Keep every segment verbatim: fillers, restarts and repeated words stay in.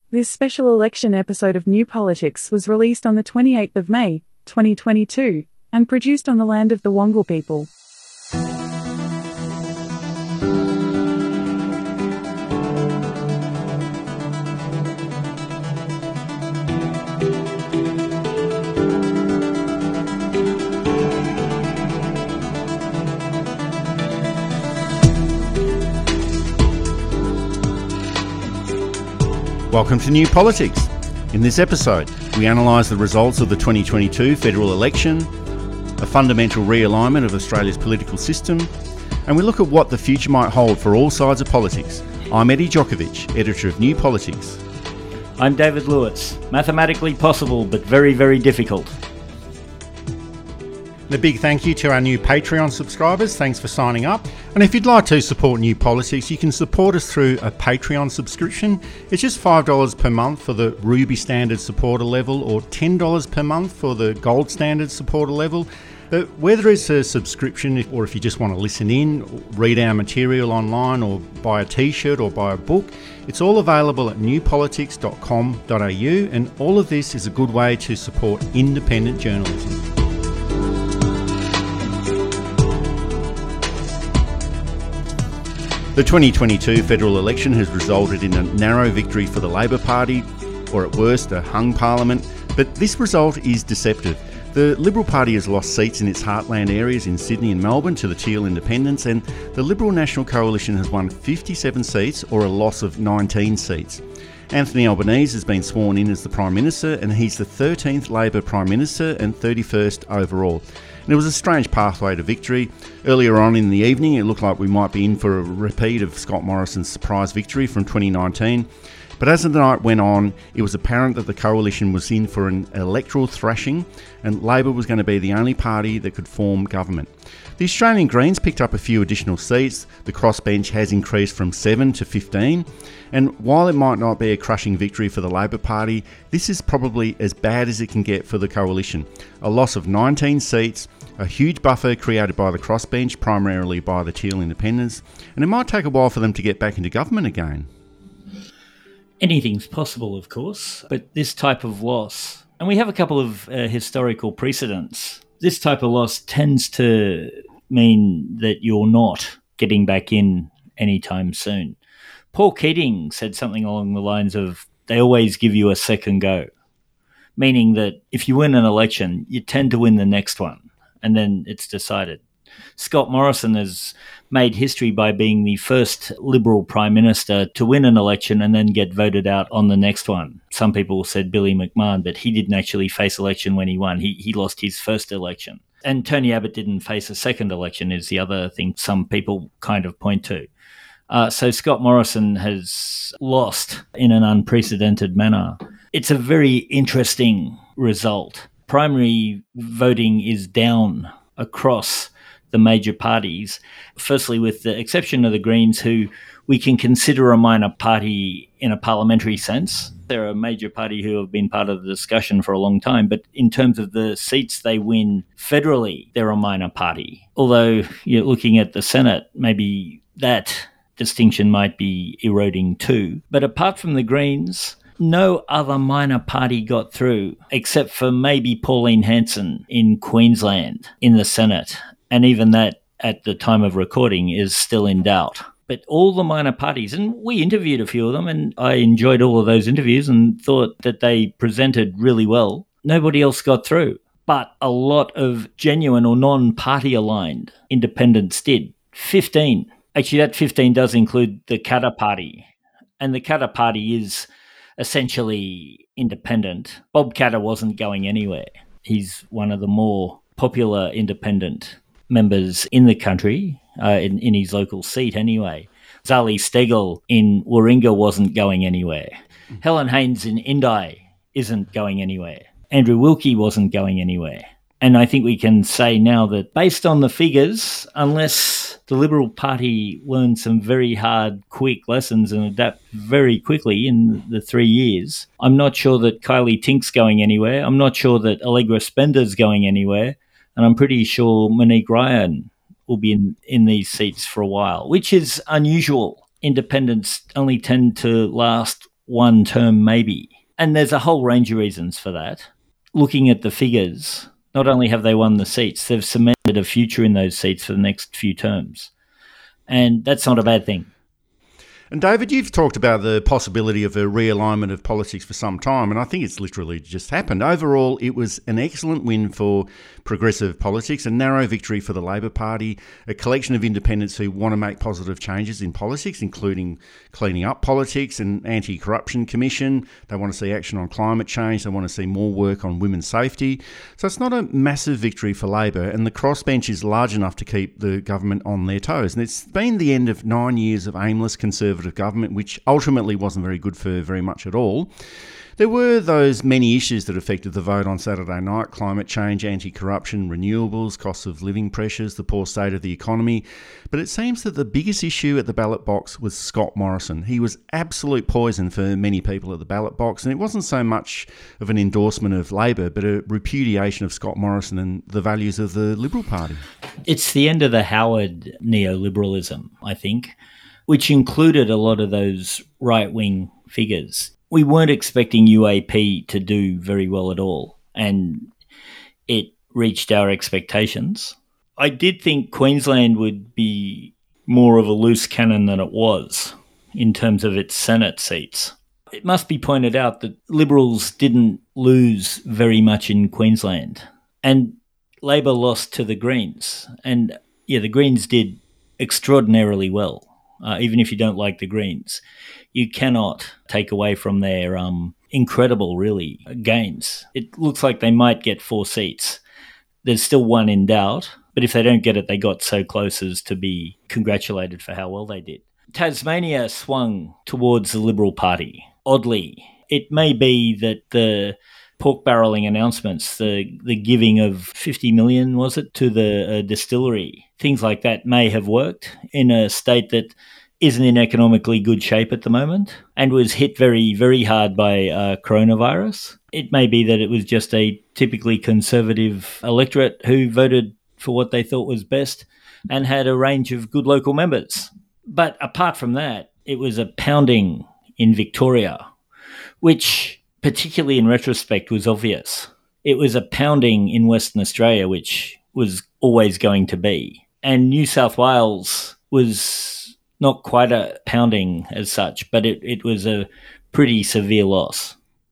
This special election episode of New Politics was released on the twenty-eighth of May, twenty twenty-two, and produced on the land of the Wangal people. Welcome to New Politics. In this episode, we analyse the results of the twenty twenty-two federal election, a fundamental realignment of Australia's political system, and we look at what the future might hold for all sides of politics. I'm Eddie Djokovic, editor of New Politics. I'm David Lewitz. Mathematically possible, but very, very difficult. And a big thank you to our new Patreon subscribers. Thanks for signing up. And if you'd like to support New Politics, you can support us through a Patreon subscription. It's just five dollars per month for the Ruby Standard supporter level or ten dollars per month for the Gold Standard supporter level. But whether it's a subscription or if you just want to listen in, read our material online or buy a t-shirt or buy a book, it's all available at new politics dot com dot a u, and all of this is a good way to support independent journalism. The twenty twenty-two federal election has resulted in a narrow victory for the Labor Party, or at worst a hung parliament, but this result is deceptive. The Liberal Party has lost seats in its heartland areas in Sydney and Melbourne to the Teal Independents, and the Liberal National Coalition has won fifty-seven seats, or a loss of nineteen seats. Anthony Albanese has been sworn in as the Prime Minister, and he's the thirteenth Labor Prime Minister and thirty-first overall. And it was a strange pathway to victory. Earlier on in the evening, it looked like we might be in for a repeat of Scott Morrison's surprise victory from twenty nineteen. But as the night went on, it was apparent that the coalition was in for an electoral thrashing, and Labor was going to be the only party that could form government. The Australian Greens picked up a few additional seats. The crossbench has increased from seven to fifteen. And while it might not be a crushing victory for the Labor Party, this is probably as bad as it can get for the coalition. A loss of nineteen seats, a huge buffer created by the crossbench, primarily by the Teal Independents, and it might take a while for them to get back into government again. Anything's possible, of course, but this type of loss, and we have a couple of uh, historical precedents, this type of loss tends to mean that you're not getting back in anytime soon. Paul Keating said something along the lines of, they always give you a second go, meaning that if you win an election, you tend to win the next one, and then it's decided. Scott Morrison has made history by being the first Liberal Prime Minister to win an election and then get voted out on the next one. Some people said Billy McMahon, but he didn't actually face election when he won. He he lost his first election. And Tony Abbott didn't face a second election is the other thing some people kind of point to. Uh, so Scott Morrison has lost in an unprecedented manner. It's a very interesting result. Primary voting is down across the major parties, firstly with the exception of the Greens, who we can consider a minor party in a parliamentary sense. They're a major party who have been part of the discussion for a long time, but in terms of the seats they win federally, they're a minor party. Although you're looking at the Senate, maybe that distinction might be eroding too. But apart from the Greens, no other minor party got through, except for maybe Pauline Hanson in Queensland in the Senate. And even that, at the time of recording, is still in doubt. But all the minor parties, and we interviewed a few of them, and I enjoyed all of those interviews and thought that they presented really well. Nobody else got through. But a lot of genuine or non-party aligned independents did. fifteen. Actually, that fifteen does include the Katter Party. And the Katter Party is essentially independent. Bob Katter wasn't going anywhere. He's one of the more popular independent members in the country, uh, in, in his local seat anyway. Zali Steggall in Warringah wasn't going anywhere. Mm. Helen Haines in Indi isn't going anywhere. Andrew Wilkie wasn't going anywhere. And I think we can say now that based on the figures, unless the Liberal Party learns some very hard, quick lessons and adapt very quickly in the three years, I'm not sure that Kylie Tink's going anywhere. I'm not sure that Allegra Spender's going anywhere. And I'm pretty sure Monique Ryan will be in, in these seats for a while, which is unusual. Independents only tend to last one term maybe. And there's a whole range of reasons for that. Looking at the figures, not only have they won the seats, they've cemented a future in those seats for the next few terms. And that's not a bad thing. And David, you've talked about the possibility of a realignment of politics for some time, and I think it's literally just happened. Overall, it was an excellent win for progressive politics, a narrow victory for the Labor Party, a collection of independents who want to make positive changes in politics, including cleaning up politics, an anti-corruption commission. They want to see action on climate change. They want to see more work on women's safety. So it's not a massive victory for Labor, and the crossbench is large enough to keep the government on their toes. And it's been the end of nine years of aimless conservative government, which ultimately wasn't very good for very much at all. There were those many issues that affected the vote on Saturday night: climate change, anti-corruption, renewables, cost of living pressures, the poor state of the economy. But it seems that the biggest issue at the ballot box was Scott Morrison. He was absolute poison for many people at the ballot box, and it wasn't so much of an endorsement of Labor, but a repudiation of Scott Morrison and the values of the Liberal Party. It's the end of the Howard neoliberalism, I think, which included a lot of those right-wing figures. We weren't expecting U A P to do very well at all, and it reached our expectations. I did think Queensland would be more of a loose cannon than it was in terms of its Senate seats. It must be pointed out that Liberals didn't lose very much in Queensland, and Labor lost to the Greens. And, yeah, the Greens did extraordinarily well. Uh, even if you don't like the Greens, you cannot take away from their um, incredible, really, gains. It looks like they might get four seats. There's still one in doubt, but if they don't get it, they got so close as to be congratulated for how well they did. Tasmania swung towards the Liberal Party. Oddly, it may be that the pork barrelling announcements, the the giving of fifty million, was it, to the uh, distillery, things like that may have worked in a state that isn't in economically good shape at the moment and was hit very, very hard by uh, coronavirus. It may be that it was just a typically conservative electorate who voted for what they thought was best and had a range of good local members. But apart from that, it was a pounding in Victoria, which, particularly in retrospect, was obvious. It was a pounding in Western Australia, which was always going to be. And New South Wales was not quite a pounding as such, but it, it was a pretty severe loss.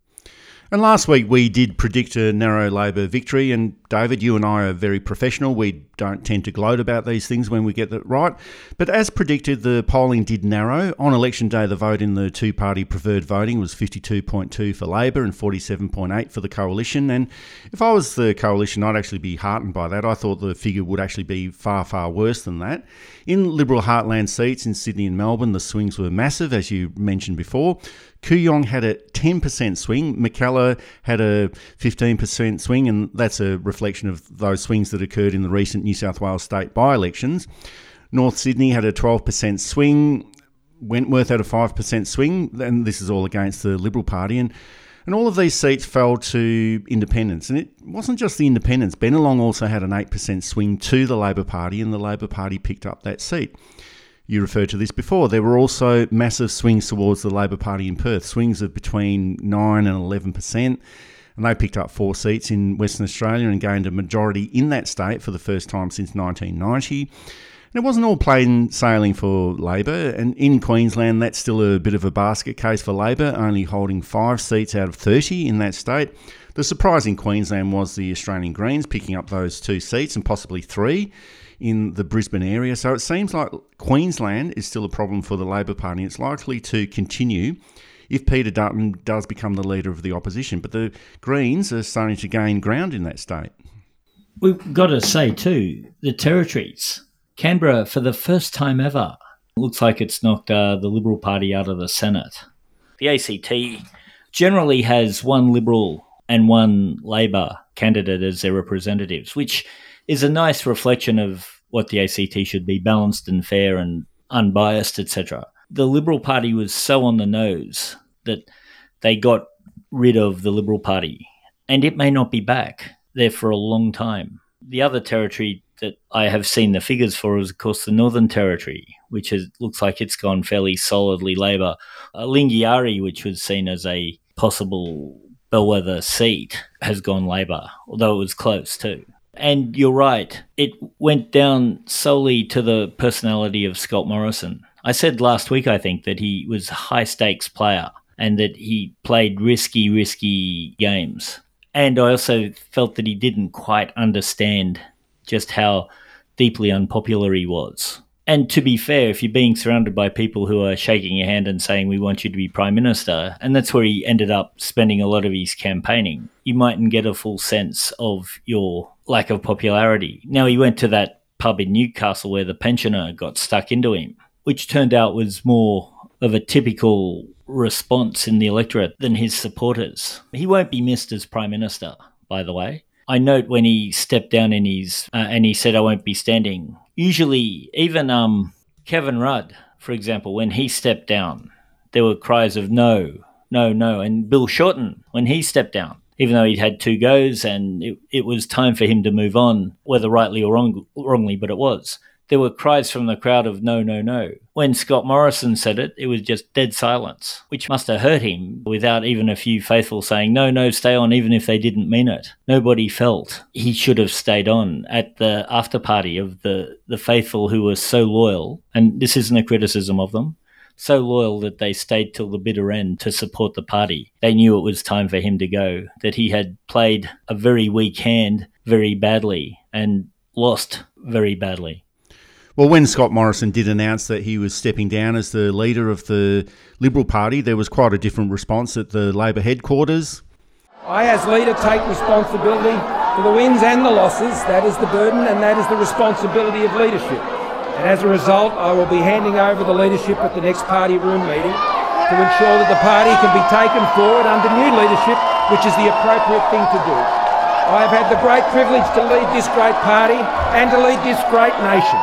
And last week we did predict a narrow Labor victory, and David, you and I are very professional. We don't tend to gloat about these things when we get it right. But as predicted, the polling did narrow. On election day, the vote in the two-party preferred voting was fifty-two point two for Labor and forty-seven point eight for the Coalition. And if I was the Coalition, I'd actually be heartened by that. I thought the figure would actually be far, far worse than that. In Liberal heartland seats in Sydney and Melbourne, the swings were massive, as you mentioned before. Kooyong had a ten percent swing. Mackellar had a fifteen percent swing, and that's a reflection of those swings that occurred in the recent New South Wales state by-elections. North Sydney had a twelve percent swing. Wentworth had a five percent swing, and this is all against the Liberal Party. And, and all of these seats fell to independents. And it wasn't just the independents. Bennelong also had an eight percent swing to the Labor Party, and the Labor Party picked up that seat. You referred to this before. There were also massive swings towards the Labor Party in Perth, swings of between nine and eleven percent. And they picked up four seats in Western Australia and gained a majority in that state for the first time since nineteen ninety. And it wasn't all plain sailing for Labor. And in Queensland, that's still a bit of a basket case for Labor, only holding five seats out of thirty in that state. The surprise in Queensland was the Australian Greens picking up those two seats and possibly three in the Brisbane area. So it seems like Queensland is still a problem for the Labor Party. It's likely to continue if Peter Dutton does become the leader of the opposition. But the Greens are starting to gain ground in that state. We've got to say too, the territories. Canberra, for the first time ever, looks like it's knocked uh, the Liberal Party out of the Senate. The A C T generally has one Liberal and one Labor candidate as their representatives, which is a nice reflection of what the A C T should be, balanced and fair and unbiased, et cetera. The Liberal Party was so on the nose that they got rid of the Liberal Party, and it may not be back there for a long time. The other territory that I have seen the figures for is, of course, the Northern Territory, which is, looks like it's gone fairly solidly Labor. Uh, Lingiari, which was seen as a possible bellwether seat, has gone Labor, although it was close too. And you're right, it went down solely to the personality of Scott Morrison. I said last week, I think, that he was a high-stakes player and that he played risky, risky games. And I also felt that he didn't quite understand just how deeply unpopular he was. And to be fair, if you're being surrounded by people who are shaking your hand and saying, we want you to be Prime Minister, and that's where he ended up spending a lot of his campaigning, you mightn't get a full sense of your lack of popularity. Now, he went to that pub in Newcastle where the pensioner got stuck into him, which turned out was more of a typical response in the electorate than his supporters. He won't be missed as Prime Minister, by the way. I note when he stepped down in his, uh, and he said, I won't be standing. Usually, even um, Kevin Rudd, for example, when he stepped down, there were cries of no, no, no. And Bill Shorten, when he stepped down, even though he'd had two goes and it, it was time for him to move on, whether rightly or wrong, wrongly, but it was. There were cries from the crowd of no, no, no. When Scott Morrison said it, it was just dead silence, which must have hurt him without even a few faithful saying, no, no, stay on, even if they didn't mean it. Nobody felt he should have stayed on at the after party of the, the faithful who were so loyal, and this isn't a criticism of them, so loyal that they stayed till the bitter end to support the party. They knew it was time for him to go, that he had played a very weak hand very badly and lost very badly. Well, when Scott Morrison did announce that he was stepping down as the leader of the Liberal Party, there was quite a different response at the Labor headquarters. I, as leader, take responsibility for the wins and the losses. That is the burden and that is the responsibility of leadership. And as a result, I will be handing over the leadership at the next party room meeting to ensure that the party can be taken forward under new leadership, which is the appropriate thing to do. I have had the great privilege to lead this great party and to lead this great nation.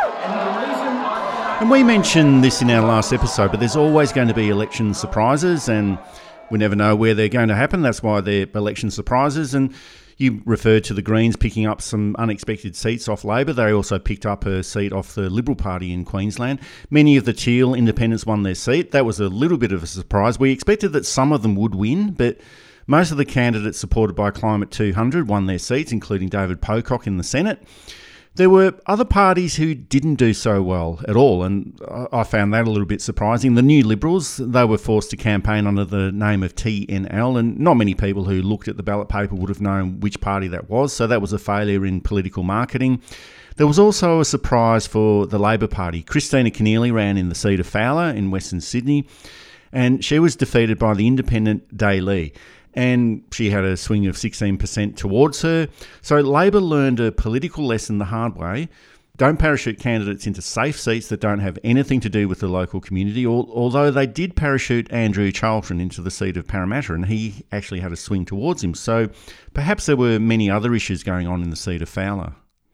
And we mentioned this in our last episode, but there's always going to be election surprises and we never know where they're going to happen. That's why they're election surprises. And you referred to the Greens picking up some unexpected seats off Labor. They also picked up a seat off the Liberal Party in Queensland. Many of the Teal independents won their seat. That was a little bit of a surprise. We expected that some of them would win, but most of the candidates supported by Climate two hundred won their seats, including David Pocock in the Senate. There were other parties who didn't do so well at all, and I found that a little bit surprising. The New Liberals, they were forced to campaign under the name of T N L, and not many people who looked at the ballot paper would have known which party that was, so that was a failure in political marketing. There was also a surprise for the Labor Party. Christina Keneally ran in the seat of Fowler in Western Sydney, and she was defeated by the independent Day Lee. And she had a swing of sixteen percent towards her. So Labor learned a political lesson the hard way. Don't parachute candidates into safe seats that don't have anything to do with the local community, although they did parachute Andrew Charlton into the seat of Parramatta, and he actually had a swing towards him. So perhaps there were many other issues going on in the seat of Fowler.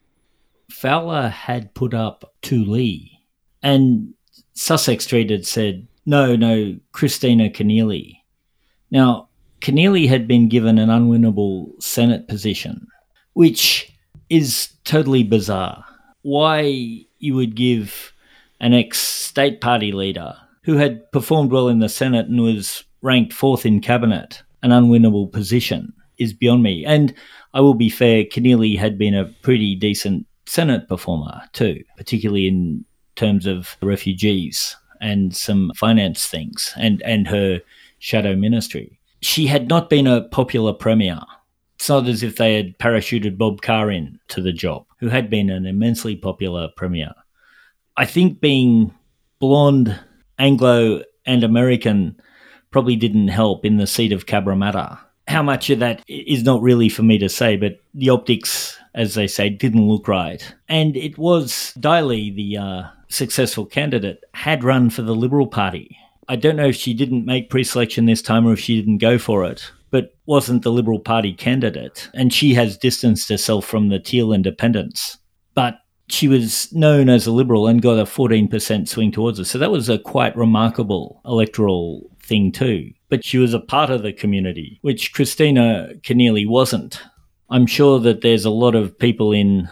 Fowler had put up Tu Lee, and Sussex Street had said, no, no, Christina Keneally. Now, Keneally had been given an unwinnable Senate position, which is totally bizarre. Why you would give an ex-state party leader who had performed well in the Senate and was ranked fourth in cabinet an unwinnable position is beyond me. And I will be fair, Keneally had been a pretty decent Senate performer too, particularly in terms of refugees and some finance things and, and her shadow ministry. She had not been a popular premier. It's not as if they had parachuted Bob Carr in to the job, who had been an immensely popular premier. I think being blonde, Anglo and American probably didn't help in the seat of Cabramatta. How much of that is not really for me to say, but the optics, as they say, didn't look right. And it was Daly, the uh, successful candidate, had run for the Liberal Party. I don't know if she didn't make pre-selection this time or if she didn't go for it, but wasn't the Liberal Party candidate. And she has distanced herself from the Teal independents. But she was known as a Liberal and got a fourteen percent swing towards her. So that was a quite remarkable electoral thing too. But she was a part of the community, which Christina Keneally wasn't. I'm sure that there's a lot of people in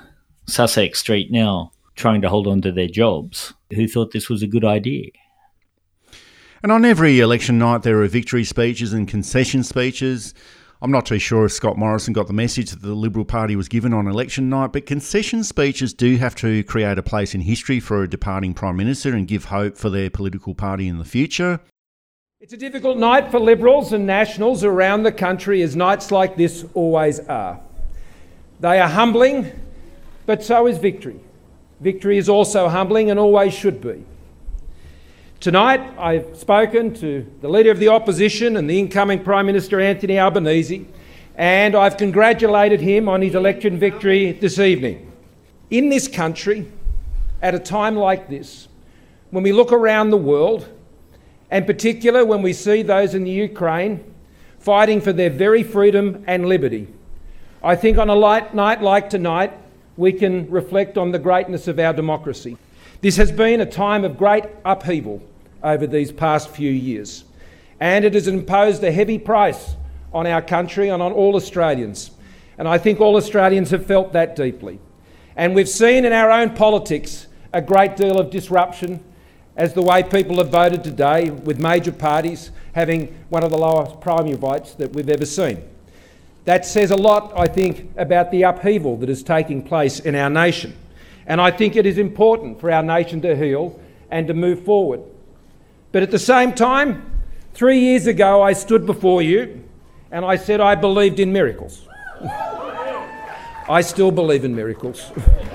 Sussex Street now trying to hold on to their jobs who thought this was a good idea. And on every election night, there are victory speeches and concession speeches. I'm not too sure if Scott Morrison got the message that the Liberal Party was given on election night, but concession speeches do have to create a place in history for a departing Prime Minister and give hope for their political party in the future. It's a difficult night for Liberals and Nationals around the country, as nights like this always are. They are humbling, but so is victory. Victory is also humbling and always should be. Tonight, I've spoken to the Leader of the Opposition and the incoming Prime Minister, Anthony Albanese, and I've congratulated him on his election victory this evening. In this country, at a time like this, when we look around the world, and particularly when we see those in the Ukraine fighting for their very freedom and liberty, I think on a light night like tonight, we can reflect on the greatness of our democracy. This has been a time of great upheaval over these past few years, and it has imposed a heavy price on our country and on all Australians. And I think all Australians have felt that deeply. And we've seen in our own politics a great deal of disruption as the way people have voted today, with major parties having one of the lowest primary votes that we've ever seen. That says a lot, I think, about the upheaval that is taking place in our nation. And I think it is important for our nation to heal and to move forward. But at the same time, three years ago I stood before you and I said I believed in miracles. I still believe in miracles.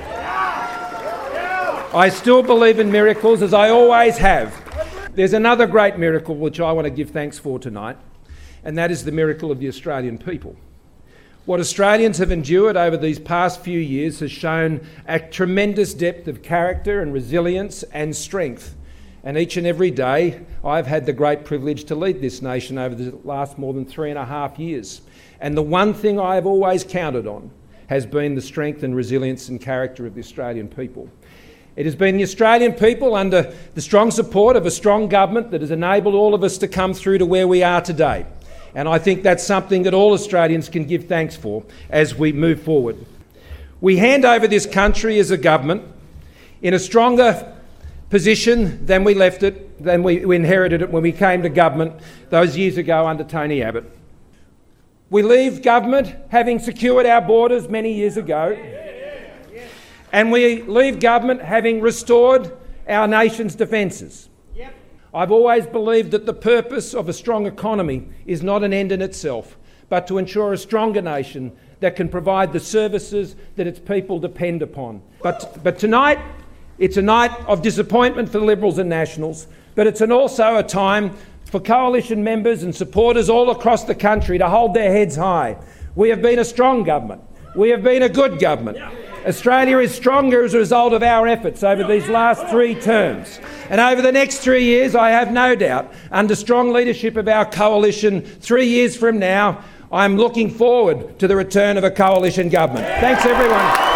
I still believe in miracles, as I always have. There's another great miracle which I want to give thanks for tonight, and that is the miracle of the Australian people. What Australians have endured over these past few years has shown a tremendous depth of character and resilience and strength. And each and every day, I've had the great privilege to lead this nation over the last more than three and a half years. And the one thing I have always counted on has been the strength and resilience and character of the Australian people. It has been the Australian people, under the strong support of a strong government, that has enabled all of us to come through to where we are today. And I think that's something that all Australians can give thanks for as we move forward. We hand over this country as a government in a stronger position than we left it, than we, we inherited it when we came to government those years ago under Tony Abbott. We leave government having secured our borders many years ago, and we leave government having restored our nation's defences. I've always believed that the purpose of a strong economy is not an end in itself, but to ensure a stronger nation that can provide the services that its people depend upon. But, but tonight, it's a night of disappointment for the Liberals and Nationals, but it's an also a time for coalition members and supporters all across the country to hold their heads high. We have been a strong government. We have been a good government. Australia is stronger as a result of our efforts over these last three terms. And over the next three years, I have no doubt, under strong leadership of our coalition, three years from now, I'm looking forward to the return of a coalition government. Thanks, everyone.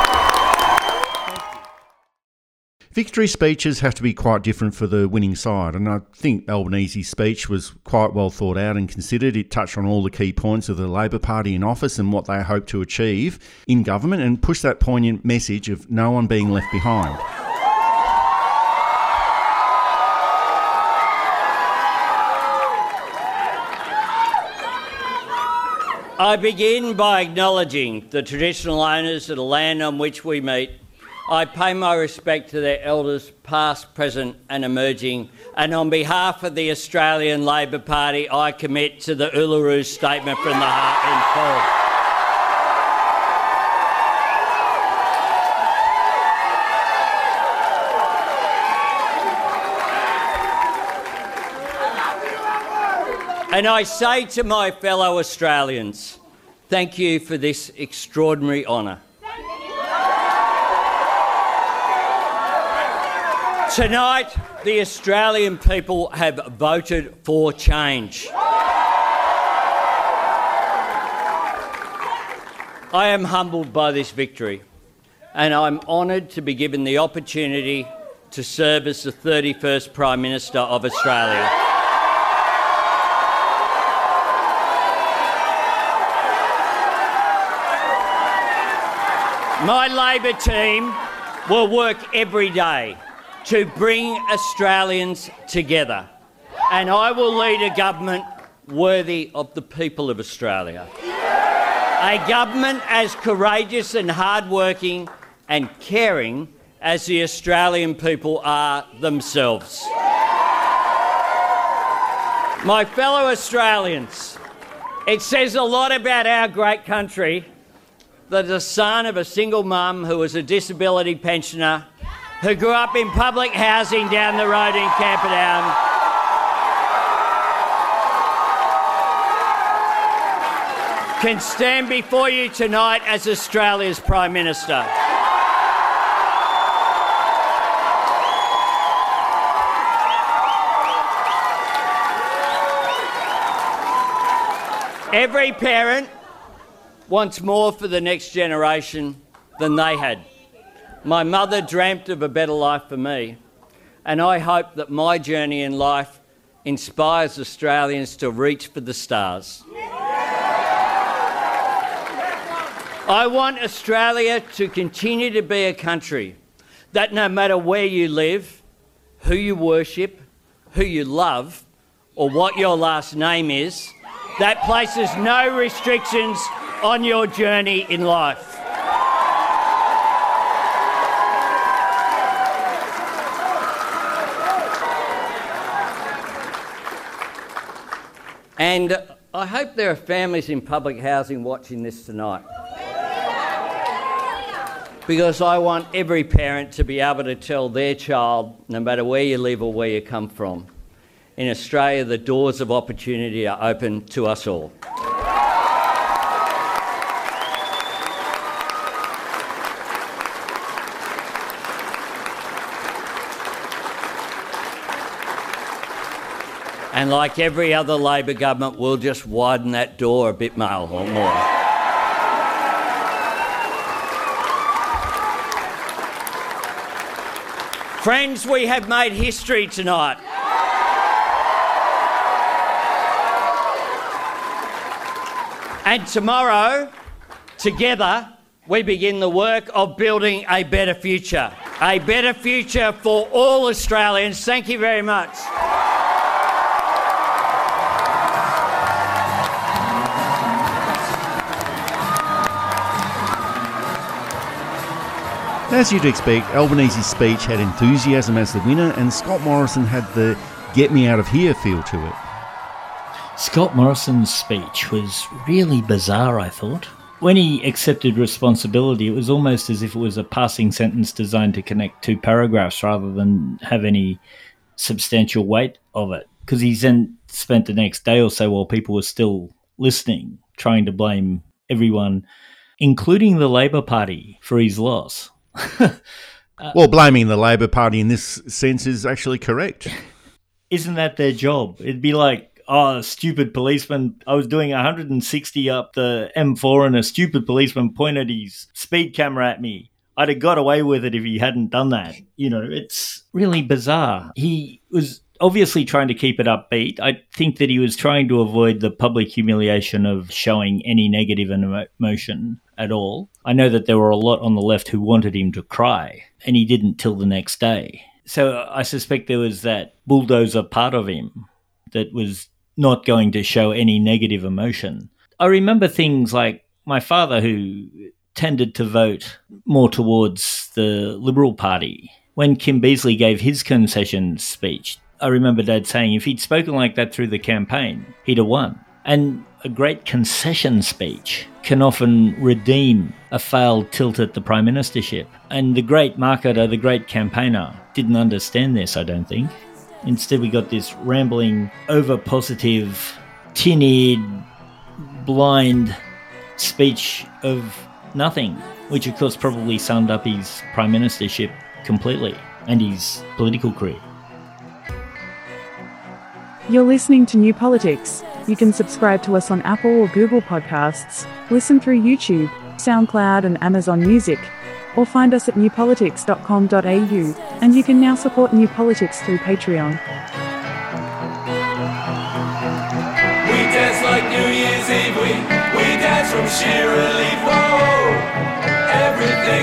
Victory speeches have to be quite different for the winning side, and I think Albanese's speech was quite well thought out and considered. It touched on all the key points of the Labor Party in office and what they hope to achieve in government, and pushed that poignant message of no one being left behind. I begin by acknowledging the traditional owners of the land on which we meet. I pay my respect to their elders, past, present and emerging, and on behalf of the Australian Labor Party, I commit to the Uluru Statement from the Heart in full. And I say to my fellow Australians, thank you for this extraordinary honour. Tonight, the Australian people have voted for change. I am humbled by this victory, and I'm honoured to be given the opportunity to serve as the thirty-first Prime Minister of Australia. My Labor team will work every day to bring Australians together, and I will lead a government worthy of the people of Australia. A government as courageous and hardworking and caring as the Australian people are themselves. My fellow Australians, it says a lot about our great country that the son of a single mum who was a disability pensioner, who grew up in public housing down the road in Camperdown, can stand before you tonight as Australia's Prime Minister. Every parent wants more for the next generation than they had. My mother dreamt of a better life for me, and I hope that my journey in life inspires Australians to reach for the stars. I want Australia to continue to be a country that no matter where you live, who you worship, who you love, or what your last name is, that places no restrictions on your journey in life. And I hope there are families in public housing watching this tonight, because I want every parent to be able to tell their child, no matter where you live or where you come from, in Australia the doors of opportunity are open to us all. And like every other Labor government, we'll just widen that door a bit more. more. Friends, we have made history tonight. And tomorrow, together, we begin the work of building a better future. A better future for all Australians. Thank you very much. As you'd expect, Albanese's speech had enthusiasm as the winner, and Scott Morrison had the get me out of here feel to it. Scott Morrison's speech was really bizarre, I thought. When he accepted responsibility, it was almost as if it was a passing sentence designed to connect two paragraphs rather than have any substantial weight of it. Because he then spent the next day or so, while people were still listening, trying to blame everyone, including the Labor Party, for his loss. uh, well, blaming the Labor Party in this sense is actually correct. Isn't that their job? It'd be like, oh, stupid policeman, I was doing one hundred sixty up the M four and a stupid policeman pointed his speed camera at me. I'd have got away with it if he hadn't done that. You know, it's really bizarre. He was obviously trying to keep it upbeat. I think that he was trying to avoid the public humiliation of showing any negative emotion at all. I know that there were a lot on the left who wanted him to cry, and he didn't till the next day. So I suspect there was that bulldozer part of him that was not going to show any negative emotion. I remember things like my father, who tended to vote more towards the Liberal Party. When Kim Beazley gave his concession speech, I remember Dad saying if he'd spoken like that through the campaign, he'd have won. And a great concession speech can often redeem a failed tilt at the Prime Ministership. And the great marketer, the great campaigner, didn't understand this, I don't think. Instead, we got this rambling, over-positive, tin-eared, blind speech of nothing, which of course probably summed up his Prime Ministership completely and his political career. You're listening to New Politics. You can subscribe to us on Apple or Google Podcasts, listen through YouTube, SoundCloud and Amazon Music, or find us at new politics dot com dot a u, and you can now support New Politics through Patreon. We dance like New Year's Eve, we, we dance from sheer relief, oh, everything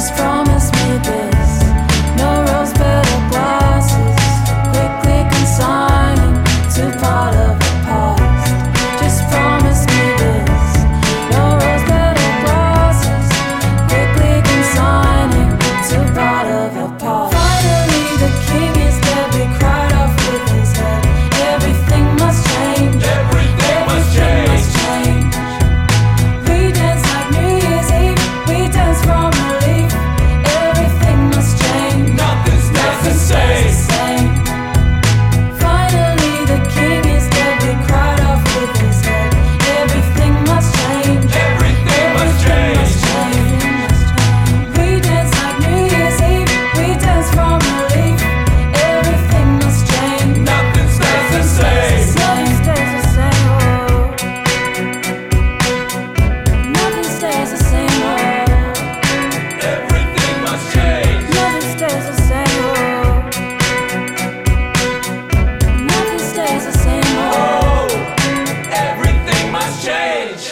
Just promise me this. No rose petal glasses, quickly consigning to part of the past. Just promise me this. No rose petal glasses, quickly consigning to part of the past. Finally the king is dead, we cried off with his head. Everything must change. Everything must change. change. We dance like New Year's Eve, we dance from relief. Everything must change. Nothing stays the same. same. Finally the king is dead, we cried off with his head. Everything must change. Everything must change. We dance like New Year's Eve, we dance from relief. Everything must change. Nothing stays the same. Nothing stays the same, oh. Nothing stays the same, oh. Everything must change. Nothing stays the same, oh. Nothing stays the same, oh. Oh, everything must change.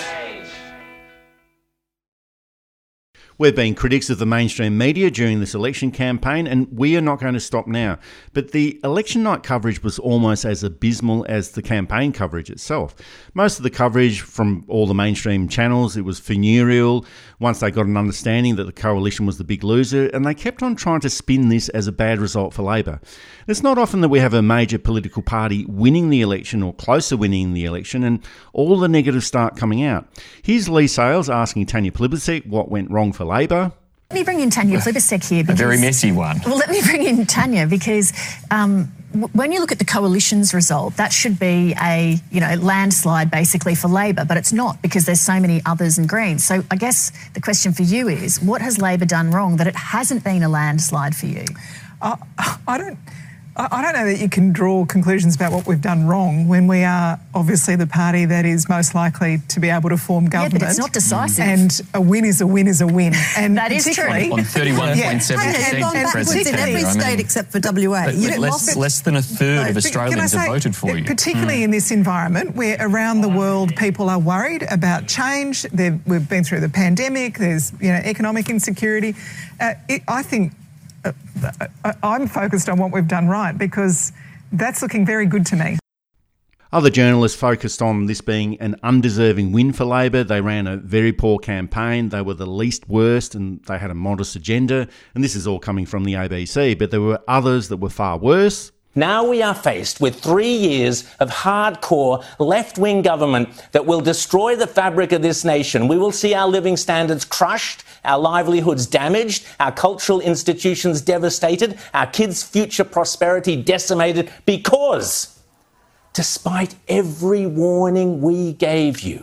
We've been critics of the mainstream media during this election campaign, and we are not going to stop now. But the election night coverage was almost as abysmal as the campaign coverage itself. Most of the coverage from all the mainstream channels, it was funereal once they got an understanding that the coalition was the big loser, and they kept on trying to spin this as a bad result for Labor. It's not often that we have a major political party winning the election or close to winning the election, and all the negatives start coming out. Here's Lee Sales asking Tanya Plibersek what went wrong for Labor. Let me bring in Tanya Plibersek here. Because, A very messy one. Well, let me bring in Tanya because um, w- when you look at the coalition's result, that should be a you know landslide basically for Labor, but it's not because there's so many others and Greens. So I guess the question for you is, what has Labor done wrong that it hasn't been a landslide for you? Uh, I don't. I don't know that you can draw conclusions about what we've done wrong when we are obviously the party that is most likely to be able to form government. Yeah, but it's not decisive. And a win is a win is a win. And that is true. On thirty-one point seven Yeah. percent Hang on, Fred backwards in Tanya, every I mean, state except for W A. but- You but don't less, lost it. less than a third No, of but can I Australians have say, voted for you. particularly in this environment where around the world people are worried about change. They've- We've been through the pandemic. There's you know economic insecurity. Uh, it, I think uh, I- I'm focused on what we've done right because that's looking very good to me. Other journalists focused on this being an undeserving win for Labor. They ran a very poor campaign. They were the least worst and they had a modest agenda. And this is all coming from the A B C. But there were others that were far worse. Now we are faced with three years of hardcore left-wing government that will destroy the fabric of this nation. We will see our living standards crushed, our livelihoods damaged, our cultural institutions devastated, our kids' future prosperity decimated because, despite every warning we gave you,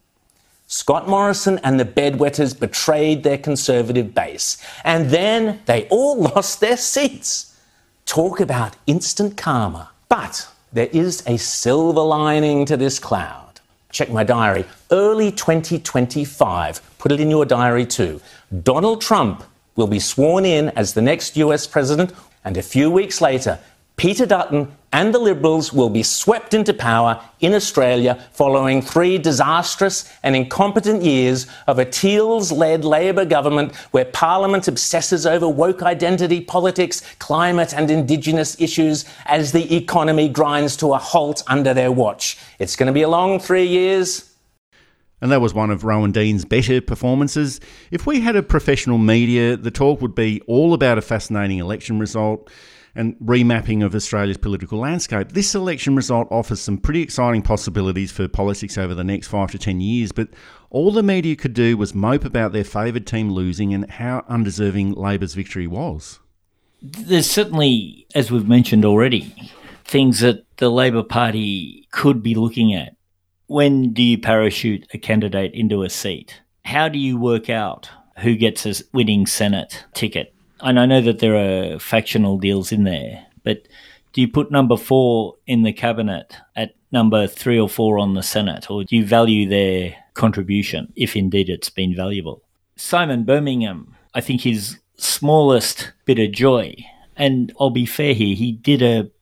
Scott Morrison and the bedwetters betrayed their Conservative base. And then they all lost their seats. Talk about instant karma. But there is a silver lining to this cloud. Check my diary. Early twenty twenty-five. Put it in your diary too. Donald Trump will be sworn in as the next U S president, and a few weeks later, Peter Dutton and the Liberals will be swept into power in Australia following three disastrous and incompetent years of a Teals-led Labor government where Parliament obsesses over woke identity politics, climate and Indigenous issues as the economy grinds to a halt under their watch. It's going to be a long three years. And that was one of Rowan Dean's better performances. If we had a professional media, the talk would be all about a fascinating election result and remapping of Australia's political landscape. This election result offers some pretty exciting possibilities for politics over the next five to ten years, but all the media could do was mope about their favoured team losing and how undeserving Labor's victory was. There's certainly, as we've mentioned already, things that the Labor Party could be looking at. When do you parachute a candidate into a seat? How do you work out who gets a winning Senate ticket? And I know that there are factional deals in there, but do you put number four in the cabinet at number three or four on the Senate, or do you value their contribution, if indeed it's been valuable? Simon Birmingham, I think his smallest bit of joy, and I'll be fair here, he did a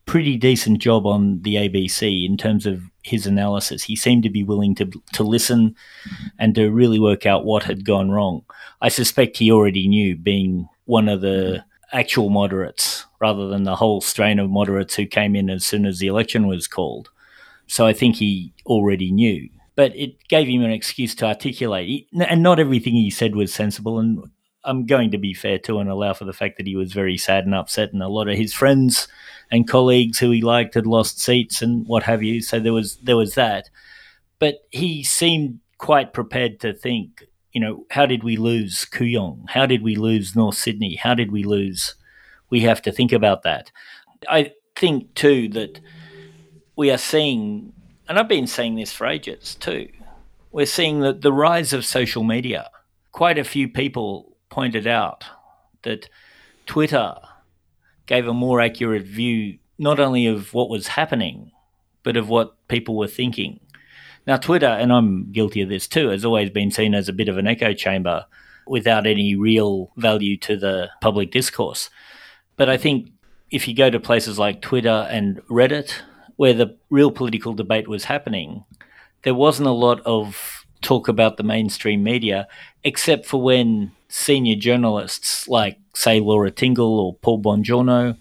pretty decent job on the A B C in terms of his analysis. He seemed to be willing to to listen and to really work out what had gone wrong. I suspect he already knew, being one of the actual moderates rather than the whole strain of moderates who came in as soon as the election was called. So I think he already knew. But it gave him an excuse to articulate. He, and not everything he said was sensible. And I'm going to be fair to and allow for the fact that he was very sad and upset, and a lot of his friends and colleagues who he liked had lost seats and what have you. So there was there was that. But he seemed quite prepared to think, you know, how did we lose Kooyong? How did we lose North Sydney? How did we lose? We have to think about that. I think, too, that we are seeing, and I've been saying this for ages too, we're seeing the, the rise of social media. Quite a few people pointed out that Twitter gave a more accurate view not only of what was happening, but of what people were thinking. Now, Twitter, and I'm guilty of this too, has always been seen as a bit of an echo chamber without any real value to the public discourse. But I think if you go to places like Twitter and Reddit, where the real political debate was happening, there wasn't a lot of talk about the mainstream media, except for when senior journalists like, say, Laura Tingle or Paul Bongiorno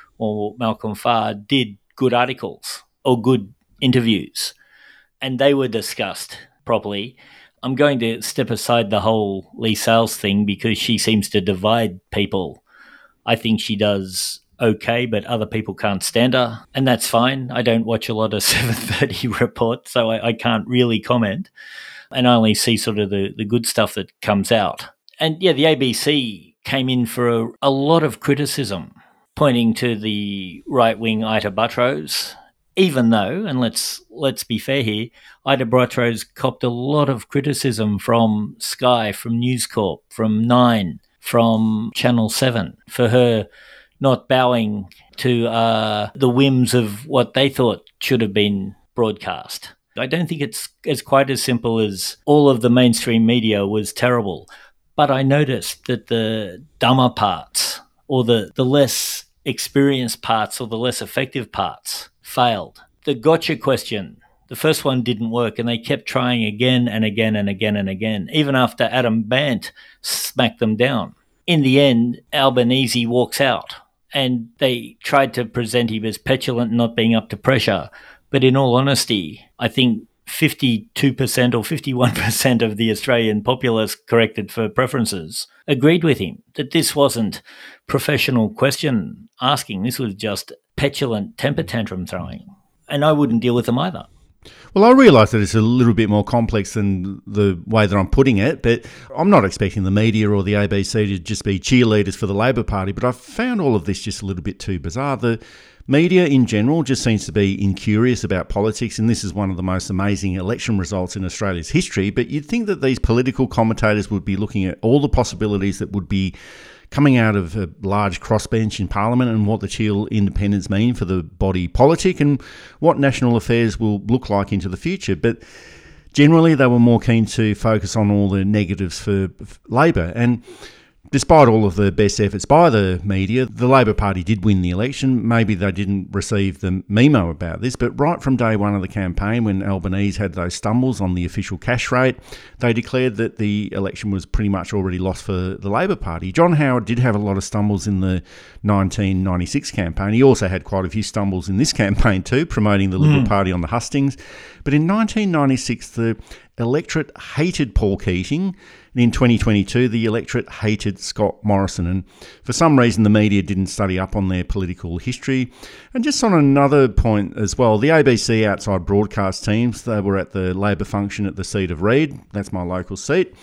or Malcolm Farr did good articles or good interviews, and they were discussed properly. I'm going to step aside the whole Lee Sales thing because she seems to divide people. I think she does okay, but other people can't stand her, and that's fine. I don't watch a lot of seven thirty Report, so I, I can't really comment, and I only see sort of the, the good stuff that comes out. And yeah, the A B C came in for a, a lot of criticism, pointing to the right-wing Ita Buttrose, even though, and let's let's be fair here, Ita Buttrose copped a lot of criticism from Sky, from News Corp, from Nine, from Channel seven for her not bowing to uh, the whims of what they thought should have been broadcast. I don't think it's as quite as simple as all of the mainstream media was terrible. But I noticed that the dumber parts or the, the less experienced parts or the less effective parts failed. The gotcha question, the first one didn't work, and they kept trying again and again and again and again, even after Adam Bandt smacked them down. In the end, Albanese walks out, and they tried to present him as petulant and not being up to pressure. But in all honesty, I think fifty-two percent or fifty-one percent of the Australian populace, corrected for preferences, agreed with him that this wasn't professional question asking. This was just petulant temper tantrum throwing. And I wouldn't deal with them either. Well, I realise that it's a little bit more complex than the way that I'm putting it, but I'm not expecting the media or the A B C to just be cheerleaders for the Labor Party, but I found all of this just a little bit too bizarre. The media in general just seems to be incurious about politics, and this is one of the most amazing election results in Australia's history, but you'd think that these political commentators would be looking at all the possibilities that would be coming out of a large crossbench in Parliament and what the Teal independents mean for the body politic and what national affairs will look like into the future. But generally, they were more keen to focus on all the negatives for Labor. And despite all of the best efforts by the media, the Labor Party did win the election. Maybe they didn't receive the memo about this, but right from day one of the campaign, when Albanese had those stumbles on the official cash rate, they declared that the election was pretty much already lost for the Labor Party. John Howard did have a lot of stumbles in the nineteen ninety-six campaign. He also had quite a few stumbles in this campaign too, promoting the Liberal mm. Party on the hustings. But in nineteen ninety-six, the electorate hated Paul Keating, and in twenty twenty-two, the electorate hated Scott Morrison. And for some reason, the media didn't study up on their political history. And just on another point as well, the A B C outside broadcast teams, they were at the Labor function at the seat of Reid. That's my local seat.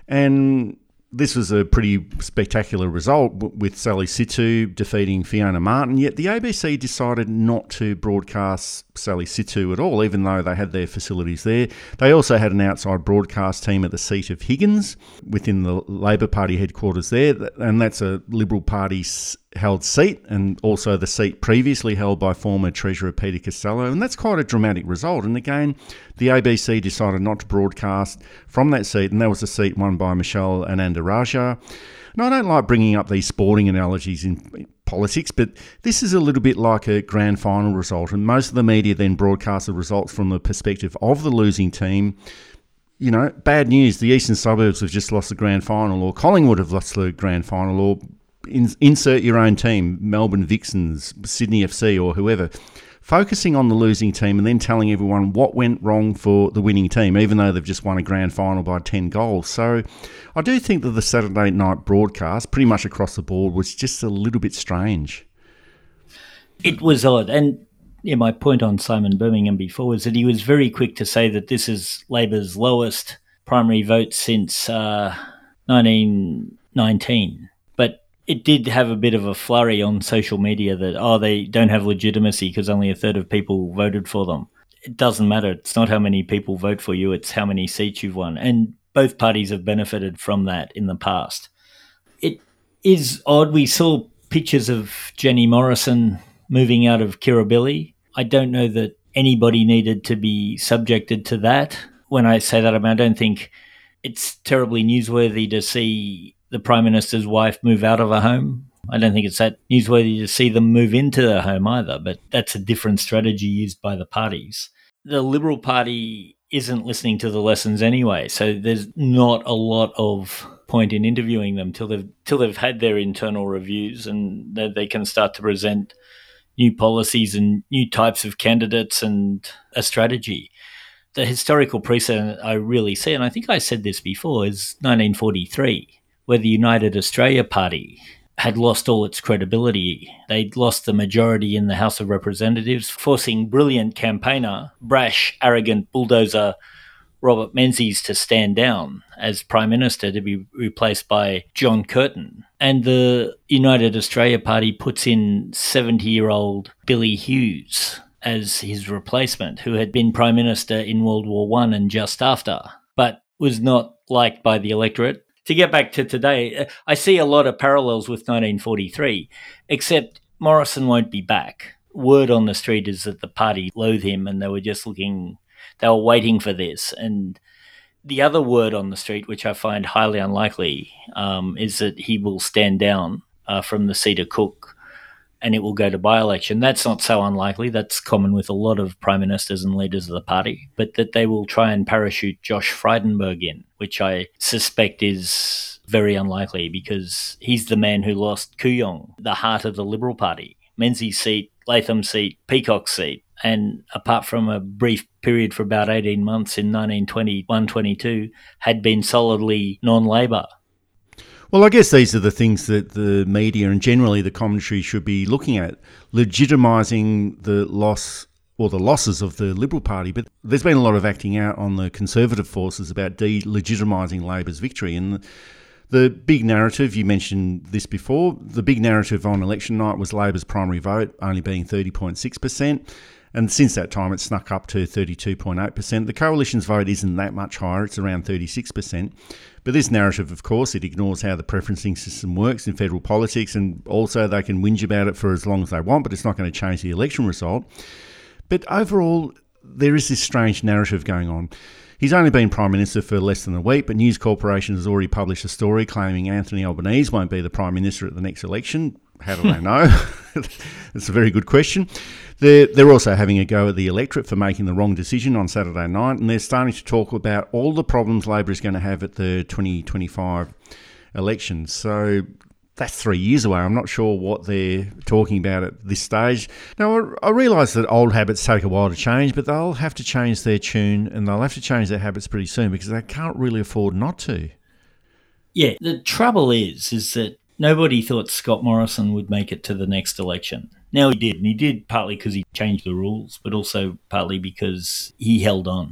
And this was a pretty spectacular result with Sally Situ defeating Fiona Martin, yet the A B C decided not to broadcast Sally Situ at all, even though they had their facilities there. They also had an outside broadcast team at the seat of Higgins within the Labor Party headquarters there, and that's a Liberal Party held seat and also the seat previously held by former Treasurer Peter Costello, and that's quite a dramatic result. And again, the A B C decided not to broadcast from that seat, and that was the seat won by Michelle Ananda-Rajah. And I don't like bringing up these sporting analogies in politics, but this is a little bit like a grand final result, and most of the media then broadcast the results from the perspective of the losing team. You know, bad news, the Eastern Suburbs have just lost the grand final, or Collingwood have lost the grand final, or in, insert your own team, Melbourne Vixens, Sydney F C, or whoever. Focusing on the losing team and then telling everyone what went wrong for the winning team, even though they've just won a grand final by ten goals. So I do think that the Saturday night broadcast, pretty much across the board, was just a little bit strange. It was odd. And yeah, my point on Simon Birmingham before was that he was very quick to say that this is Labor's lowest primary vote since uh, nineteen nineteen. But it did have a bit of a flurry on social media that, oh, they don't have legitimacy because only a third of people voted for them. It doesn't matter. It's not how many people vote for you. It's how many seats you've won. And both parties have benefited from that in the past. It is odd. We saw pictures of Jenny Morrison moving out of Kirribilli. I don't know that anybody needed to be subjected to that. When I say that, I mean, I don't think it's terribly newsworthy to see the Prime Minister's wife move out of a home. I don't think it's that newsworthy to see them move into their home either, but that's a different strategy used by the parties. The Liberal Party isn't listening to the lessons anyway, so there's not a lot of point in interviewing them till they've, till they've had their internal reviews and that they can start to present new policies and new types of candidates and a strategy. The historical precedent I really see, and I think I said this before, is nineteen forty-three. Where the United Australia Party had lost all its credibility. They'd lost the majority in the House of Representatives, forcing brilliant campaigner, brash, arrogant bulldozer Robert Menzies to stand down as Prime Minister to be replaced by John Curtin. And the United Australia Party puts in seventy-year-old Billy Hughes as his replacement, who had been Prime Minister in World War One and just after, but was not liked by the electorate. To get back to today, I see a lot of parallels with nineteen forty-three, except Morrison won't be back. Word on the street is that the party loathe him and they were just looking, they were waiting for this. And the other word on the street, which I find highly unlikely, um, is that he will stand down uh, from the seat of Cook and it will go to by-election. That's not so unlikely. That's common with a lot of prime ministers and leaders of the party. But that they will try and parachute Josh Frydenberg in, which I suspect is very unlikely because he's the man who lost Kooyong, the heart of the Liberal Party. Menzies' seat, Latham's seat, Peacock's seat. And apart from a brief period for about eighteen months in nineteen twenty-one twenty-two, had been solidly non-Labor. Well, I guess these are the things that the media and generally the commentary should be looking at, legitimising the loss or the losses of the Liberal Party. But there's been a lot of acting out on the Conservative forces about delegitimising Labor's victory. And the big narrative, you mentioned this before, the big narrative on election night was Labor's primary vote only being thirty point six percent. And since that time, it's snuck up to thirty-two point eight percent. The Coalition's vote isn't that much higher. It's around thirty-six percent. But this narrative, of course, it ignores how the preferencing system works in federal politics, and also they can whinge about it for as long as they want, but it's not going to change the election result. But overall, there is this strange narrative going on. He's only been Prime Minister for less than a week, but News Corporation has already published a story claiming Anthony Albanese won't be the Prime Minister at the next election. How do they know? That's a very good question. They're, they're also having a go at the electorate for making the wrong decision on Saturday night, and they're starting to talk about all the problems Labor is going to have at the twenty twenty-five election. So that's three years away. I'm not sure what they're talking about at this stage. Now, I, I realise that old habits take a while to change, but they'll have to change their tune, and they'll have to change their habits pretty soon because they can't really afford not to. Yeah, the trouble is, is that nobody thought Scott Morrison would make it to the next election. Now he did, and he did partly because he changed the rules, but also partly because he held on.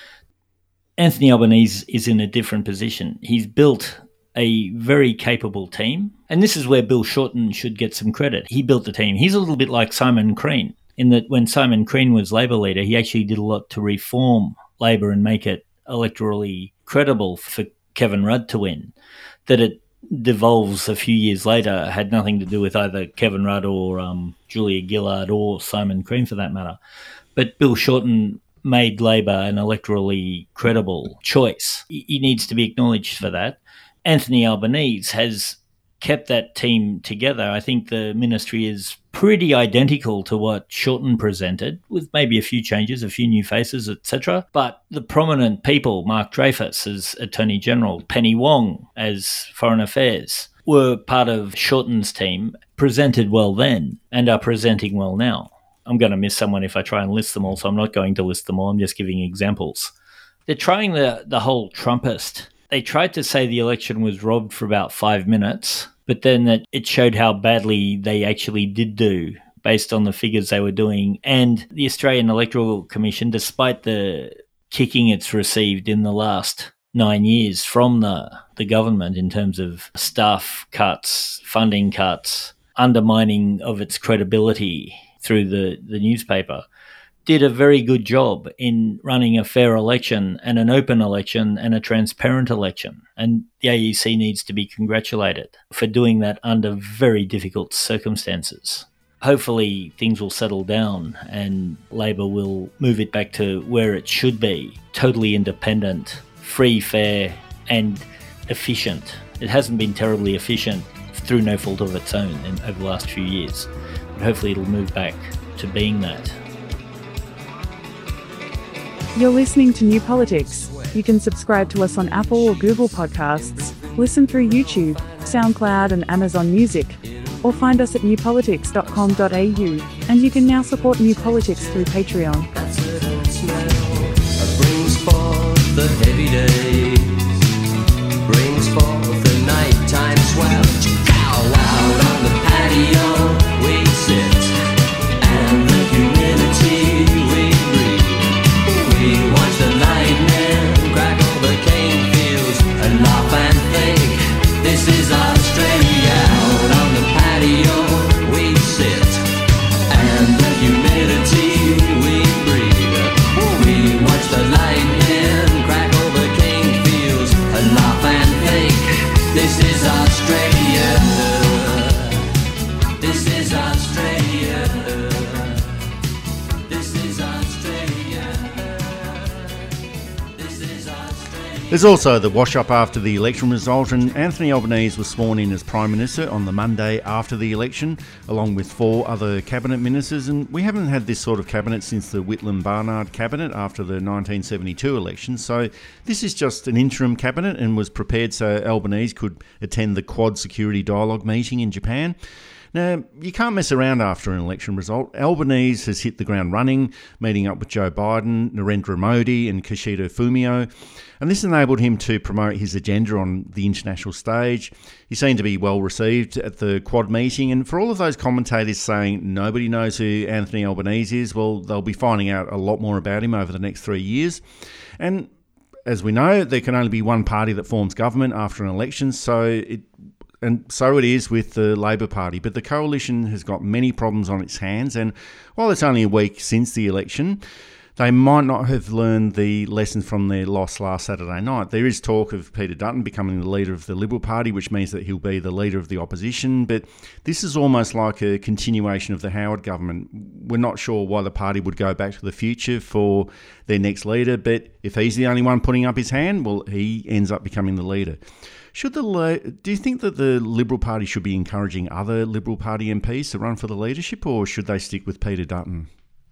Anthony Albanese is in a different position. He's built a very capable team, and this is where Bill Shorten should get some credit. He built the team. He's a little bit like Simon Crean, in that when Simon Crean was Labor leader, he actually did a lot to reform Labor and make it electorally credible for Kevin Rudd to win. That it devolves a few years later had nothing to do with either Kevin Rudd or um, Julia Gillard or Simon Crean for that matter. But Bill Shorten made Labor an electorally credible choice. He needs to be acknowledged for that. Anthony Albanese has kept that team together. I think the ministry is pretty identical to what Shorten presented, with maybe a few changes, a few new faces, et cetera. But the prominent people, Mark Dreyfus as Attorney General, Penny Wong as Foreign Affairs, were part of Shorten's team, presented well then and are presenting well now. I'm going to miss someone if I try and list them all, so I'm not going to list them all. I'm just giving examples. They're trying the, the whole Trumpist. They tried to say the election was robbed for about five minutes, but then that it showed how badly they actually did do based on the figures they were doing. And the Australian Electoral Commission, despite the kicking it's received in the last nine years from the, the government in terms of staff cuts, funding cuts, undermining of its credibility through the, the newspaper, did a very good job in running a fair election and an open election and a transparent election. And the A E C needs to be congratulated for doing that under very difficult circumstances. Hopefully things will settle down and Labor will move it back to where it should be, totally independent, free, fair and efficient. It hasn't been terribly efficient through no fault of its own in, over the last few years. But hopefully it'll move back to being that. You're listening to New Politics. You can subscribe to us on Apple or Google Podcasts, listen through YouTube, SoundCloud and Amazon Music, or find us at new politics dot com dot a u. And you can now support New Politics through Patreon. Brings forth the heavy days, brings forth the nighttime swell. Out on the patio we sit, and the humidity we breathe. We watch the lightning crackle the cane fields and laugh and think this is Australia. Out on the patio we sit, and the humidity we breathe. We watch the lightning crackle the cane fields and laugh and think this is Australia. This is Australia. This is Australia. This is Australia. There's also the wash-up after the election result, and Anthony Albanese was sworn in as Prime Minister on the Monday after the election, along with four other cabinet ministers, and we haven't had this sort of cabinet since the Whitlam-Barnard cabinet after the nineteen seventy-two election, so this is just an interim cabinet and was prepared so Albanese could attend the Quad Security Dialogue meeting in Japan. Now, you can't mess around after an election result. Albanese has hit the ground running, meeting up with Joe Biden, Narendra Modi and Kishida Fumio, and this enabled him to promote his agenda on the international stage. He seemed to be well received at the Quad meeting, and for all of those commentators saying nobody knows who Anthony Albanese is, well, they'll be finding out a lot more about him over the next three years. And as we know, there can only be one party that forms government after an election, so it And so it is with the Labor Party. But the coalition has got many problems on its hands. And while it's only a week since the election, they might not have learned the lessons from their loss last Saturday night. There is talk of Peter Dutton becoming the leader of the Liberal Party, which means that he'll be the leader of the opposition. But this is almost like a continuation of the Howard government. We're not sure why the party would go back to the future for their next leader. But if he's the only one putting up his hand, well, he ends up becoming the leader. Should the do you think that the Liberal Party should be encouraging other Liberal Party M Ps to run for the leadership, or should they stick with Peter Dutton?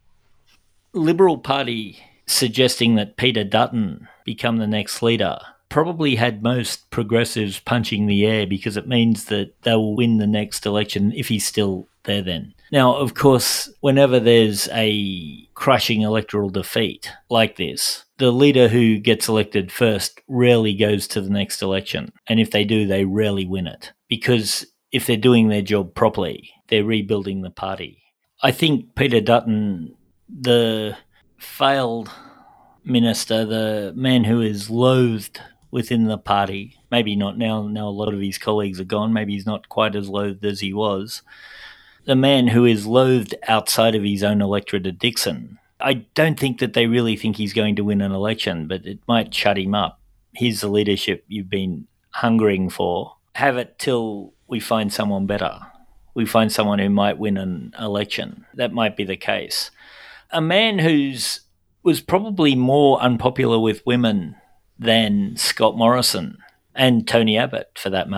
Liberal Party suggesting that Peter Dutton become the next leader probably had most progressives punching the air, because it means that they will win the next election if he's still there then. Now, of course, whenever there's a crushing electoral defeat like this, the leader who gets elected first rarely goes to the next election. And if they do, they rarely win it. Because if they're doing their job properly, they're rebuilding the party. I think Peter Dutton, the failed minister, the man who is loathed within the party, maybe not now, now a lot of his colleagues are gone, maybe he's not quite as loathed as he was, the man who is loathed outside of his own electorate at Dixon. I don't think that they really think he's going to win an election, but it might shut him up. Here's the leadership you've been hungering for. Have it till we find someone better. We find someone who might win an election. That might be the case. A man who's was probably more unpopular with women than Scott Morrison and Tony Abbott, for that matter.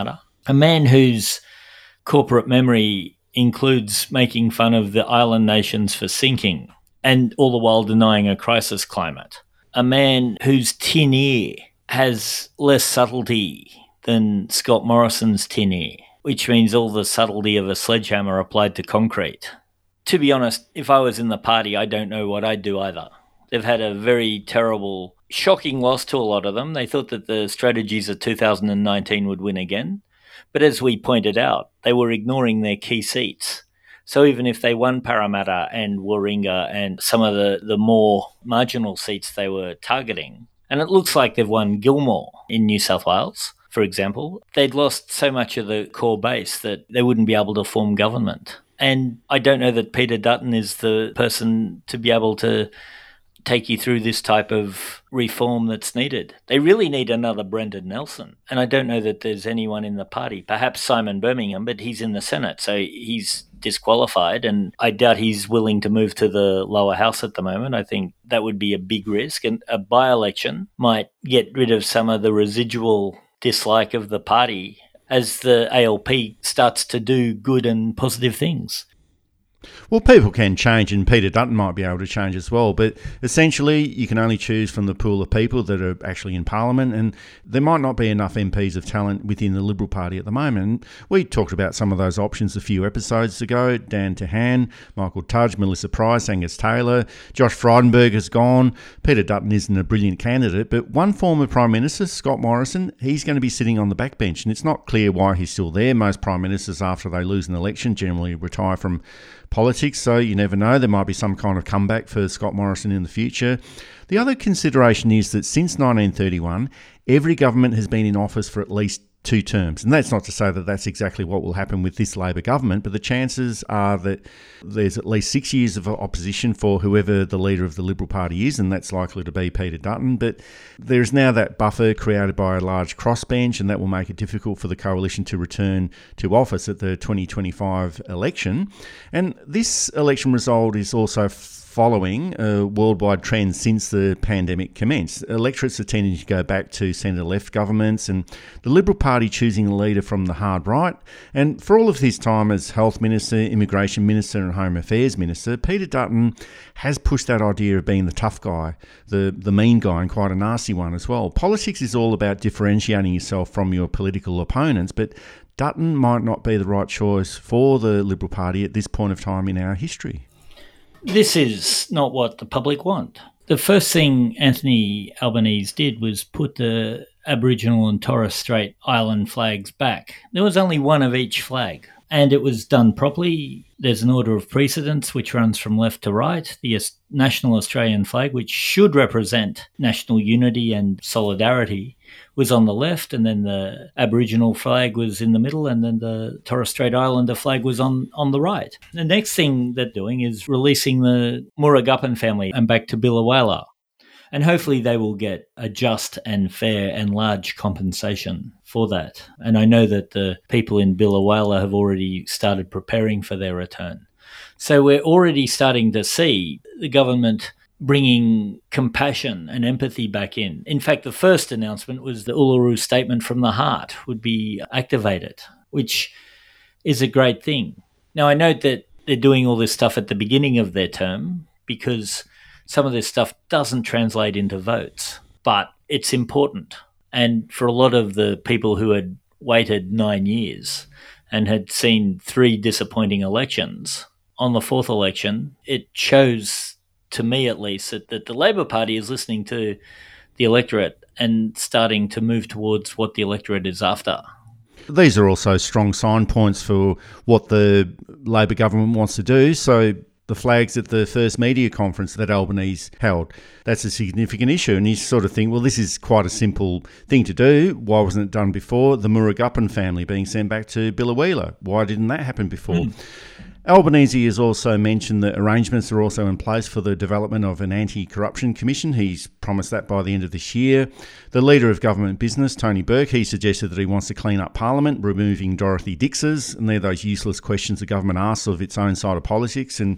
A man whose corporate memory includes making fun of the island nations for sinking and all the while denying a crisis climate. A man whose tin ear has less subtlety than Scott Morrison's tin ear, which means all the subtlety of a sledgehammer applied to concrete. To be honest, if I was in the party, I don't know what I'd do either. They've had a very terrible, shocking loss to a lot of them. They thought that the strategies of two thousand nineteen would win again. But as we pointed out, they were ignoring their key seats. So even if they won Parramatta and Warringah and some of the, the more marginal seats they were targeting, and it looks like they've won Gilmore in New South Wales, for example, they'd lost so much of the core base that they wouldn't be able to form government. And I don't know that Peter Dutton is the person to be able to take you through this type of reform that's needed. They really need another Brendan Nelson. And I don't know that there's anyone in the party, perhaps Simon Birmingham, but he's in the Senate, so he's disqualified, and I doubt he's willing to move to the lower house at the moment. I think that would be a big risk, and a by-election might get rid of some of the residual dislike of the party as the A L P starts to do good and positive things. Well, people can change, and Peter Dutton might be able to change as well, but essentially you can only choose from the pool of people that are actually in Parliament, and there might not be enough M Ps of talent within the Liberal Party at the moment. We talked about some of those options a few episodes ago. Dan Tehan, Michael Tudge, Melissa Price, Angus Taylor, Josh Frydenberg has gone. Peter Dutton isn't a brilliant candidate, but one former Prime Minister, Scott Morrison, he's going to be sitting on the backbench, and it's not clear why he's still there. Most Prime Ministers, after they lose an election, generally retire from politics, so you never know. There might be some kind of comeback for Scott Morrison in the future. The other consideration is that since nineteen thirty-one, every government has been in office for at least two terms. And that's not to say that that's exactly what will happen with this Labor government, but the chances are that there's at least six years of opposition for whoever the leader of the Liberal Party is, and that's likely to be Peter Dutton. But there's now that buffer created by a large crossbench, and that will make it difficult for the coalition to return to office at the twenty twenty-five election. And this election result is also following a worldwide trend since the pandemic commenced. Electorates are tending to go back to centre-left governments, and the Liberal Party choosing a leader from the hard right. And for all of his time as Health Minister, Immigration Minister and Home Affairs Minister, Peter Dutton has pushed that idea of being the tough guy, the, the mean guy, and quite a nasty one as well. Politics is all about differentiating yourself from your political opponents, but Dutton might not be the right choice for the Liberal Party at this point of time in our history. This is not what the public want. The first thing Anthony Albanese did was put the Aboriginal and Torres Strait Island flags back. There was only one of each flag, and it was done properly. There's an order of precedence which runs from left to right. The National Australian flag, which should represent national unity and solidarity, was on the left, and then the Aboriginal flag was in the middle, and then the Torres Strait Islander flag was on, on the right. The next thing they're doing is releasing the Murugappan family and back to Billawala. And hopefully they will get a just and fair and large compensation for that. And I know that the people in Billawala have already started preparing for their return. So we're already starting to see the government bringing compassion and empathy back in. In fact, the first announcement was the Uluru Statement from the Heart would be activated, which is a great thing. Now, I note that they're doing all this stuff at the beginning of their term because some of this stuff doesn't translate into votes, but it's important. And for a lot of the people who had waited nine years and had seen three disappointing elections, on the fourth election, it shows, to me at least, that, that the Labor Party is listening to the electorate and starting to move towards what the electorate is after. These are also strong sign points for what the Labor government wants to do. So the flags at the first media conference that Albanese held, that's a significant issue. And you sort of think, well, this is quite a simple thing to do. Why wasn't it done before? The Murugappan family being sent back to Billawila. Why didn't that happen before? Mm. Albanese has also mentioned that arrangements are also in place for the development of an anti-corruption commission. He's promised that by the end of this year. The leader of government business, Tony Burke, he suggested that he wants to clean up Parliament, removing Dorothy Dix's, and they're those useless questions the government asks of its own side of politics. And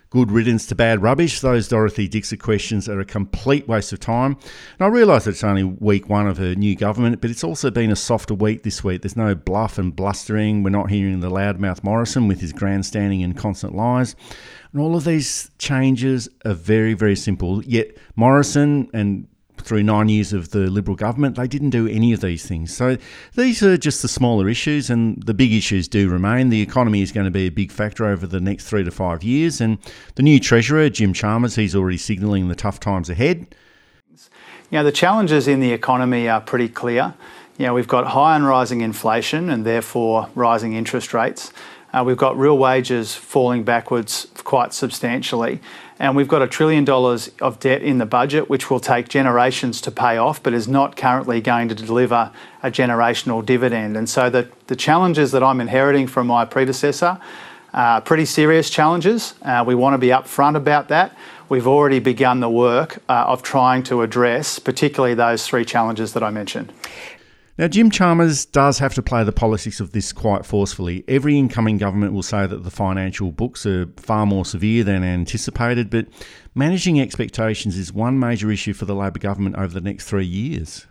Good riddance to bad rubbish. Those Dorothy Dixer questions are a complete waste of time. And I realise it's only week one of a new government, but it's also been a softer week this week. There's no bluff and blustering. We're not hearing the loudmouth Morrison with his grandstanding and constant lies. And all of these changes are very, very simple. Yet Morrison and through nine years of the Liberal government, they didn't do any of these things. So these are just the smaller issues, and the big issues do remain. The economy is going to be a big factor over the next three to five years, and the new Treasurer, Jim Chalmers, he's already signalling the tough times ahead. You know, the challenges in the economy are pretty clear. You know, we've got high and rising inflation and therefore rising interest rates. Uh, we've got real wages falling backwards quite substantially. And we've got a trillion dollars of debt in the budget, which will take generations to pay off, but is not currently going to deliver a generational dividend. And so the, the challenges that I'm inheriting from my predecessor are pretty serious challenges. Uh, we want to be upfront about that. We've already begun the work uh, of trying to address particularly those three challenges that I mentioned. Now, Jim Chalmers does have to play the politics of this quite forcefully. Every incoming government will say that the financial books are far more severe than anticipated, but managing expectations is one major issue for the Labor government over the next three years.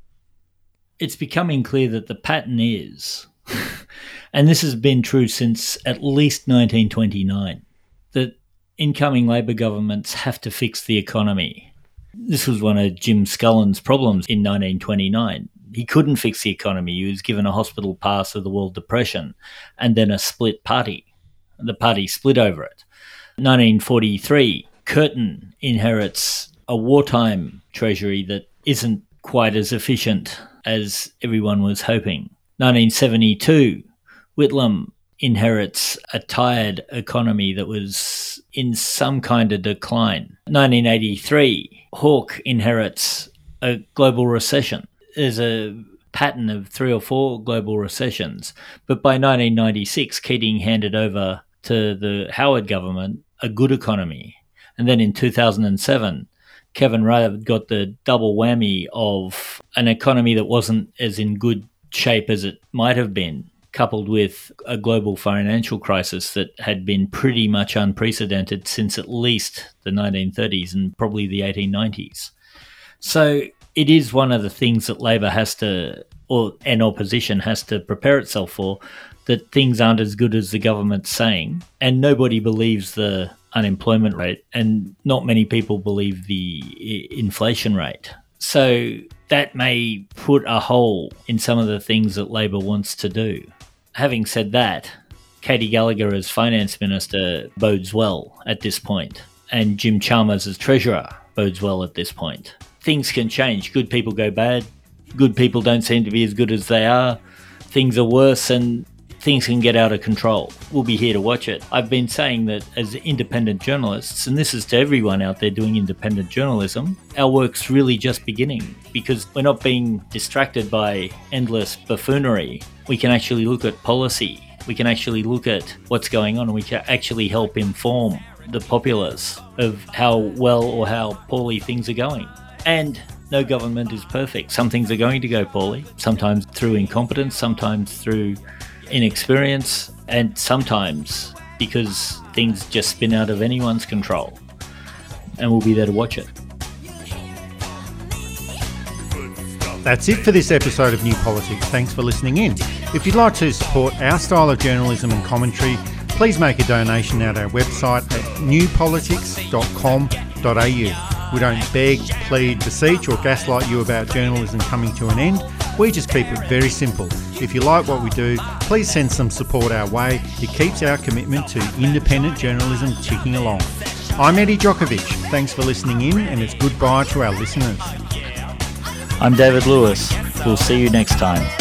It's becoming clear that the pattern is, and this has been true since at least nineteen twenty-nine, that incoming Labor governments have to fix the economy. This was one of Jim Scullin's problems in nineteen twenty-nine. He couldn't fix the economy. He was given a hospital pass of the World Depression and then a split party. The party split over it. nineteen forty-three, Curtin inherits a wartime treasury that isn't quite as efficient as everyone was hoping. nineteen seventy-two, Whitlam inherits a tired economy that was in some kind of decline. nineteen eighty-three, Hawke inherits a global recession. There's a pattern of three or four global recessions. But by nineteen ninety-six, Keating handed over to the Howard government a good economy. And then in two thousand seven, Kevin Rudd got the double whammy of an economy that wasn't as in good shape as it might have been, coupled with a global financial crisis that had been pretty much unprecedented since at least the nineteen thirties and probably the eighteen nineties. So it is one of the things that Labor has to, or an opposition has to prepare itself for, that things aren't as good as the government's saying, and nobody believes the unemployment rate, and not many people believe the inflation rate. So that may put a hole in some of the things that Labor wants to do. Having said that, Katie Gallagher as Finance Minister bodes well at this point, and Jim Chalmers as Treasurer bodes well at this point. Things can change. Good people go bad. Good people don't seem to be as good as they are. Things are worse and things can get out of control. We'll be here to watch it. I've been saying that as independent journalists, and this is to everyone out there doing independent journalism, our work's really just beginning because we're not being distracted by endless buffoonery. We can actually look at policy. We can actually look at what's going on, and we can actually help inform the populace of how well or how poorly things are going. And no government is perfect. Some things are going to go poorly, sometimes through incompetence, sometimes through inexperience, and sometimes because things just spin out of anyone's control. And we'll be there to watch it. That's it for this episode of New Politics. Thanks for listening in. If you'd like to support our style of journalism and commentary, please make a donation at our website at new politics dot com dot a u. We don't beg, plead, beseech or gaslight you about journalism coming to an end. We just keep it very simple. If you like what we do, please send some support our way. It keeps our commitment to independent journalism ticking along. I'm Eddie Djokovic. Thanks for listening in, and it's goodbye to our listeners. I'm David Lewis. We'll see you next time.